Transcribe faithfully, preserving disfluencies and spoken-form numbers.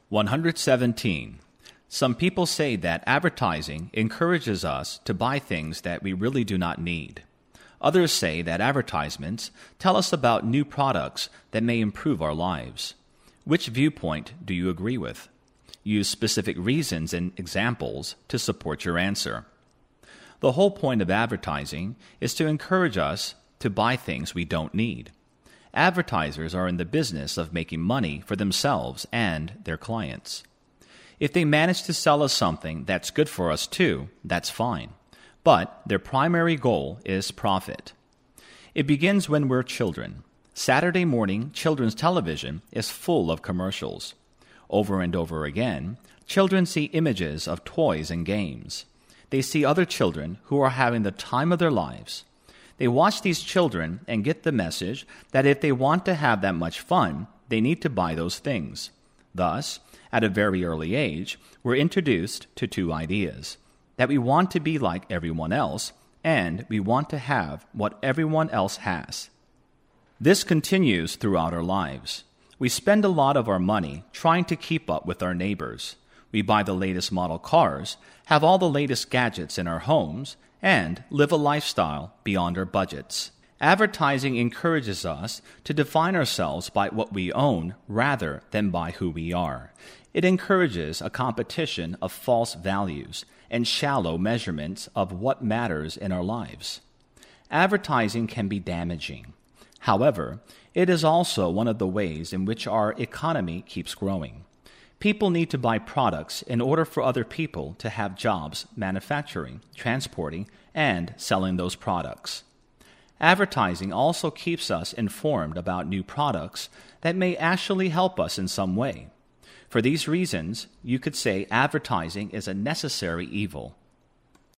one hundred seventeen. Some people say that advertising encourages us to buy things that we really do not need. Others say that advertisements tell us about new products that may improve our lives. Which viewpoint do you agree with? Use specific reasons and examples to support your answer. The whole point of advertising is to encourage us to buy things we don't need. Advertisers are in the business of making money for themselves and their clients. If they manage to sell us something that's good for us too, that's fine. But their primary goal is profit. It begins when we're children. Saturday morning children's television is full of commercials. Over and over again, children see images of toys and games. They see other children who are having the time of their lives. They watch these children and get the message that if they want to have that much fun, they need to buy those things. Thus, at a very early age, we're introduced to two ideas: that we want to be like everyone else, and we want to have what everyone else has. This continues throughout our lives. We spend a lot of our money trying to keep up with our neighbors. We buy the latest model cars, have all the latest gadgets in our homes, and live a lifestyle beyond our budgets. Advertising encourages us to define ourselves by what we own rather than by who we are. It encourages a competition of false values and shallow measurements of what matters in our lives. Advertising can be damaging. However, it is also one of the ways in which our economy keeps growing. People need to buy products in order for other people to have jobs manufacturing, transporting, and selling those products. Advertising also keeps us informed about new products that may actually help us in some way. For these reasons, you could say advertising is a necessary evil